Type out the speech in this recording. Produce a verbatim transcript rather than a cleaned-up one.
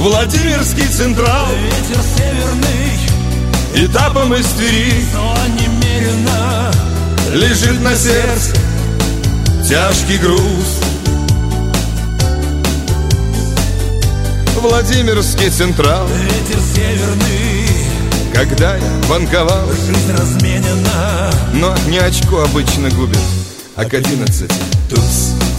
Владимирский Централ, ветер северный, этапом из Твери, но немерено лежит на сердце тяжкий груз. Владимирский Централ, ветер северный, когда я банковал, жизнь разменена, но не очко обычно губит, а к одиннадцати туз.